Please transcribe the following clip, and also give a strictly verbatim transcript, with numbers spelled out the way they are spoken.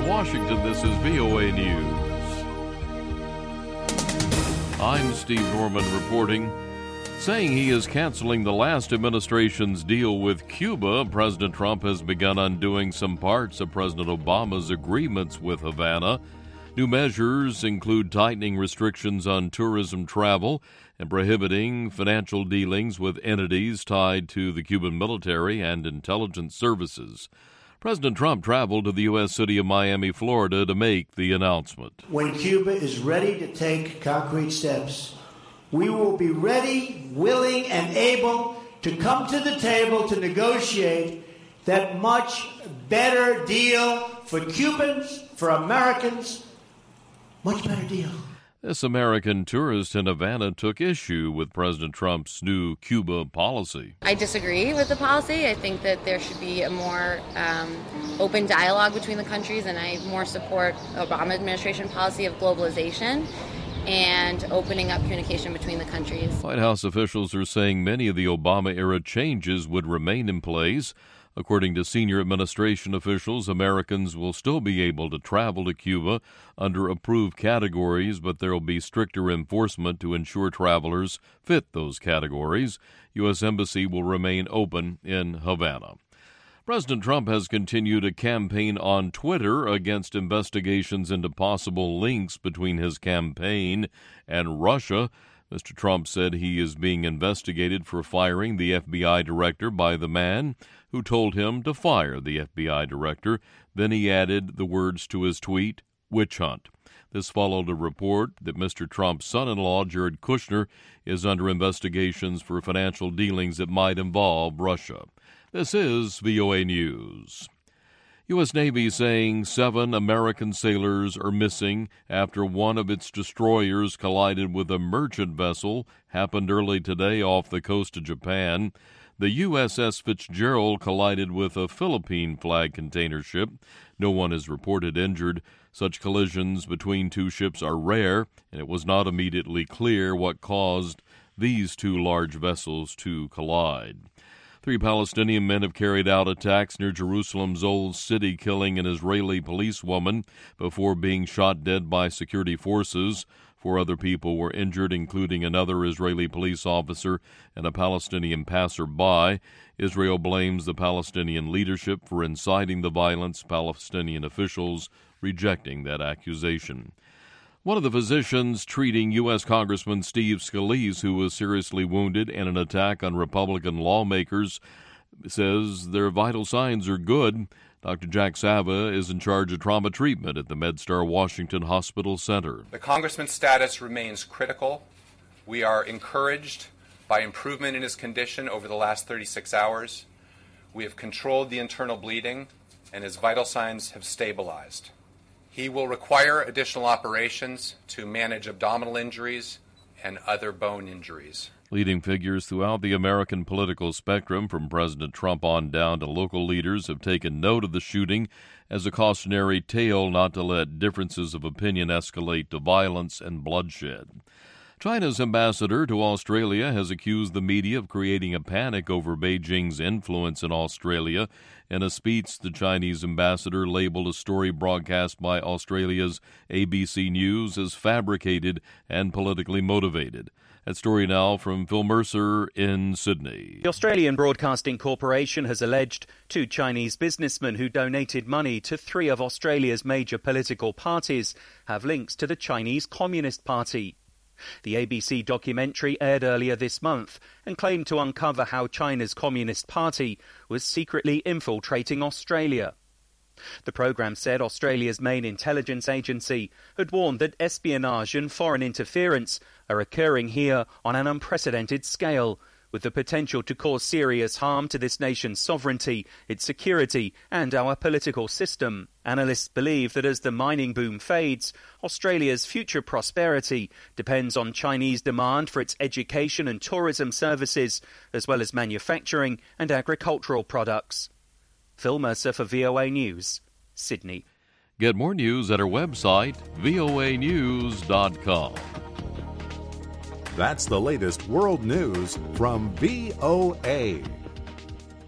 Washington, this is V O A News. I'm Steve Norman reporting. Saying he is canceling the last administration's deal with Cuba, President Trump has begun undoing some parts of President Obama's agreements with Havana. New measures include tightening restrictions on tourism travel and prohibiting financial dealings with entities tied to the Cuban military and intelligence services. President Trump traveled to the U S city of Miami, Florida, to make the announcement. When Cuba is ready to take concrete steps, we will be ready, willing, and able to come to the table to negotiate that much better deal for Cubans, for Americans, much better deal. This American tourist in Havana took issue with President Trump's new Cuba policy. I disagree with the policy. I think that there should be a more um, open dialogue between the countries, and I more support Obama administration policy of globalization and opening up communication between the countries. White House officials are saying many of the Obama-era changes would remain in place. According to senior administration officials, Americans will still be able to travel to Cuba under approved categories, but there will be stricter enforcement to ensure travelers fit those categories. U S Embassy will remain open in Havana. President Trump has continued a campaign on Twitter against investigations into possible links between his campaign and Russia. Mister Trump said he is being investigated for firing the F B I director by the man who told him to fire the F B I director. Then he added the words to his tweet, "witch hunt." This followed a report that Mister Trump's son-in-law, Jared Kushner, is under investigations for financial dealings that might involve Russia. This is V O A News. U S Navy saying seven American sailors are missing after one of its destroyers collided with a merchant vessel. Happened early today off the coast of Japan. The U S S Fitzgerald collided with a Philippine flag container ship. No one is reported injured. Such collisions between two ships are rare, and it was not immediately clear what caused these two large vessels to collide. Three Palestinian men have carried out attacks near Jerusalem's Old City, killing an Israeli policewoman before being shot dead by security forces. Four other people were injured, including another Israeli police officer and a Palestinian passerby. Israel blames the Palestinian leadership for inciting the violence, Palestinian officials rejecting that accusation. One of the physicians treating U S Congressman Steve Scalise, who was seriously wounded in an attack on Republican lawmakers, says their vital signs are good. Doctor Jack Sava is in charge of trauma treatment at the MedStar Washington Hospital Center. The congressman's status remains critical. We are encouraged by improvement in his condition over the last thirty-six hours. We have controlled the internal bleeding, and his vital signs have stabilized. He will require additional operations to manage abdominal injuries and other bone injuries. Leading figures throughout the American political spectrum, from President Trump on down to local leaders, have taken note of the shooting as a cautionary tale not to let differences of opinion escalate to violence and bloodshed. China's ambassador to Australia has accused the media of creating a panic over Beijing's influence in Australia. In a speech, the Chinese ambassador labeled a story broadcast by Australia's A B C News as fabricated and politically motivated. That story now from Phil Mercer in Sydney. The Australian Broadcasting Corporation has alleged two Chinese businessmen who donated money to three of Australia's major political parties have links to the Chinese Communist Party. The A B C documentary aired earlier this month and claimed to uncover how China's Communist Party was secretly infiltrating Australia. The programme said Australia's main intelligence agency had warned that espionage and foreign interference are occurring here on an unprecedented scale, with the potential to cause serious harm to this nation's sovereignty, its security and our political system. Analysts believe that as the mining boom fades, Australia's future prosperity depends on Chinese demand for its education and tourism services, as well as manufacturing and agricultural products. Phil Mercer for V O A News, Sydney. Get more news at our website, V O A news dot com. That's the latest world news from V O A.